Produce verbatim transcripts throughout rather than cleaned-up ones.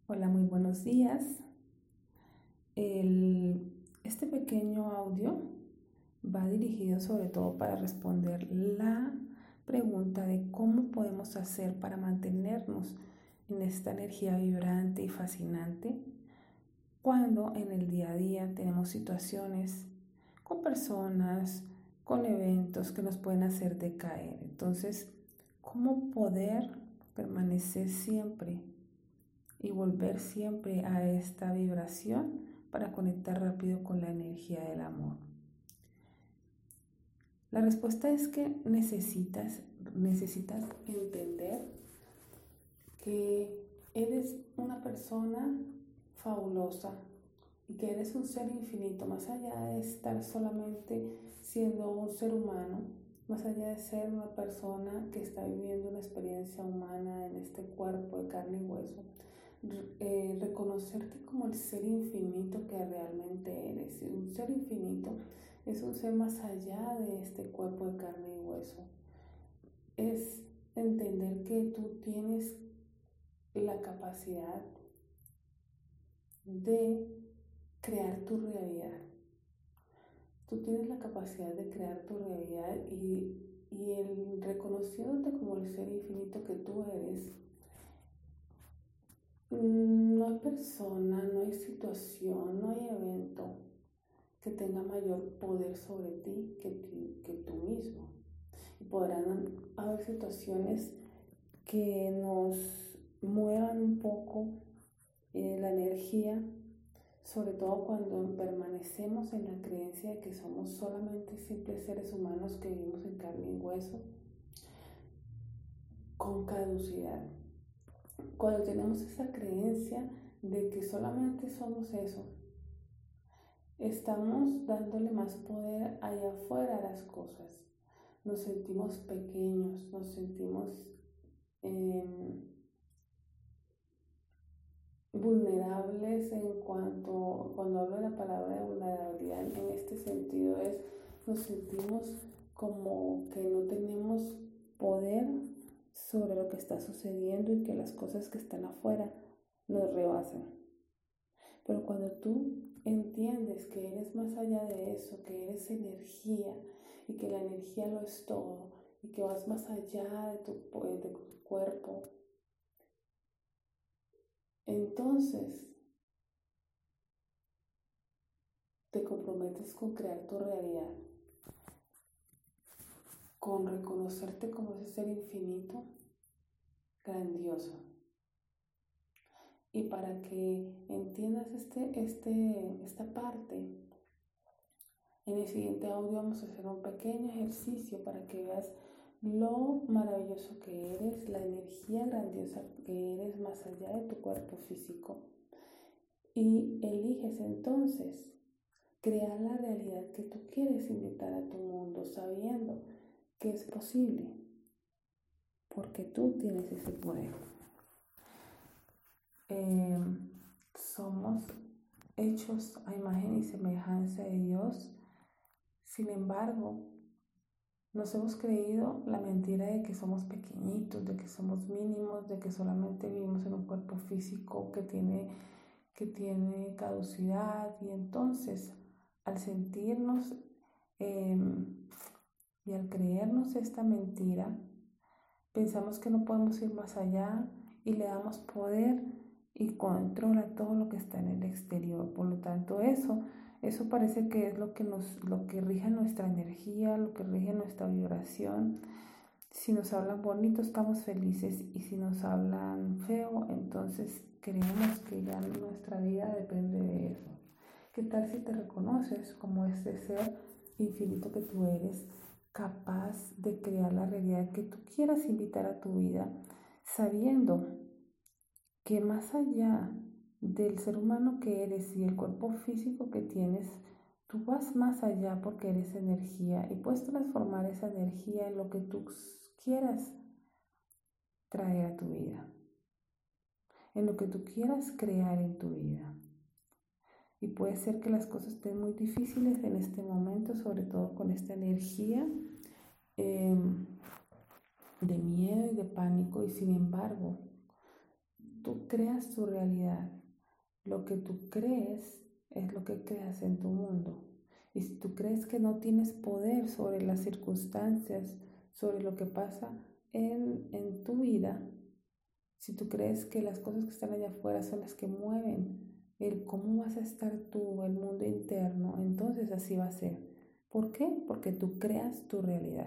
Hola, muy buenos días. El- este pequeño audio va dirigido sobre todo para responder la pregunta de cómo podemos hacer para mantenernos en esta energía vibrante y fascinante cuando en el día a día tenemos situaciones con personas, con eventos que nos pueden hacer decaer. Entonces, ¿cómo poder permanecer siempre y volver siempre a esta vibración para conectar rápido con la energía del amor? La respuesta es que necesitas, necesitas entender que eres una persona fabulosa y que eres un ser infinito, más allá de estar solamente siendo un ser humano, más allá de ser una persona que está viviendo una experiencia humana en este cuerpo de carne y hueso. Eh, reconocerte como el ser infinito que realmente eres. Un ser infinito es un ser más allá de este cuerpo de carne y hueso. Es entender que tú tienes la capacidad de crear tu realidad. Tú tienes la capacidad de crear tu realidad y, y el reconociéndote como el ser infinito que tú eres, no hay persona, no hay situación, no hay evento que tenga mayor poder sobre ti que, ti, que tú mismo. Y podrán haber situaciones que nos muevan un poco eh, la energía, sobre todo cuando permanecemos en la creencia de que somos solamente simples seres humanos que vivimos en carne y hueso, con caducidad. Cuando tenemos esa creencia de que solamente somos eso, estamos dándole más poder allá afuera a las cosas. Nos sentimos pequeños, nos sentimos eh, vulnerables en cuanto, cuando hablo de la palabra de vulnerabilidad en este sentido es, nos sentimos como que no tenemos poder sobre lo que está sucediendo y que las cosas que están afuera nos rebasan. Pero cuando tú entiendes que eres más allá de eso, que eres energía y que la energía lo es todo y que vas más allá de tu, de tu cuerpo, entonces te comprometes con crear tu realidad, con reconocerte como ese ser infinito, grandioso. Y para que entiendas este, este, esta parte, en el siguiente audio vamos a hacer un pequeño ejercicio para que veas lo maravilloso que eres, la energía grandiosa que eres más allá de tu cuerpo físico. Y eliges entonces crear la realidad que tú quieres invitar a tu mundo, sabiendo que es posible, porque tú tienes ese poder. Eh, somos hechos a imagen y semejanza de Dios. Sin embargo, nos hemos creído la mentira de que somos pequeñitos, de que somos mínimos, de que solamente vivimos en un cuerpo físico que tiene, que tiene caducidad. Y entonces, al sentirnos eh, y al creernos esta mentira, pensamos que no podemos ir más allá y le damos poder y control a todo lo que está en el exterior. Por lo tanto, eso, eso parece que es lo que nos, lo que rige nuestra energía, lo que rige nuestra vibración. Si nos hablan bonito, estamos felices, y si nos hablan feo, entonces creemos que ya nuestra vida depende de eso. ¿Qué tal si te reconoces como ese ser infinito que tú eres, capaz de crear la realidad que tú quieras invitar a tu vida, sabiendo que más allá del ser humano que eres y el cuerpo físico que tienes, tú vas más allá porque eres energía y puedes transformar esa energía en lo que tú quieras traer a tu vida, en lo que tú quieras crear en tu vida? Y puede ser que las cosas estén muy difíciles en este momento, sobre todo con esta energía eh, de miedo y de pánico, y sin embargo, tú creas tu realidad. Lo que tú crees es lo que creas en tu mundo. Y si tú crees que no tienes poder sobre las circunstancias, sobre lo que pasa en, en tu vida, si tú crees que las cosas que están allá afuera son las que mueven el cómo vas a estar tú, el mundo interno, entonces así va a ser. ¿Por qué? Porque tú creas tu realidad.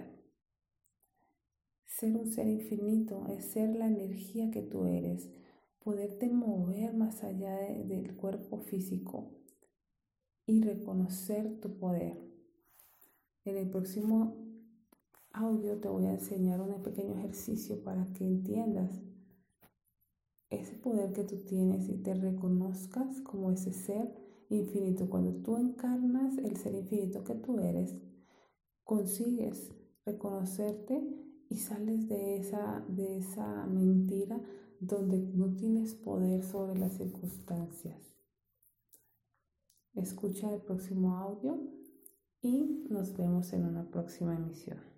Ser un ser infinito es ser la energía que tú eres, poderte mover más allá de, del cuerpo físico y reconocer tu poder. En el próximo audio te voy a enseñar un pequeño ejercicio para que entiendas ese poder que tú tienes y te reconozcas como ese ser infinito. Cuando tú encarnas el ser infinito que tú eres, consigues reconocerte y sales de esa, de esa mentira donde no tienes poder sobre las circunstancias. Escucha el próximo audio y nos vemos en una próxima emisión.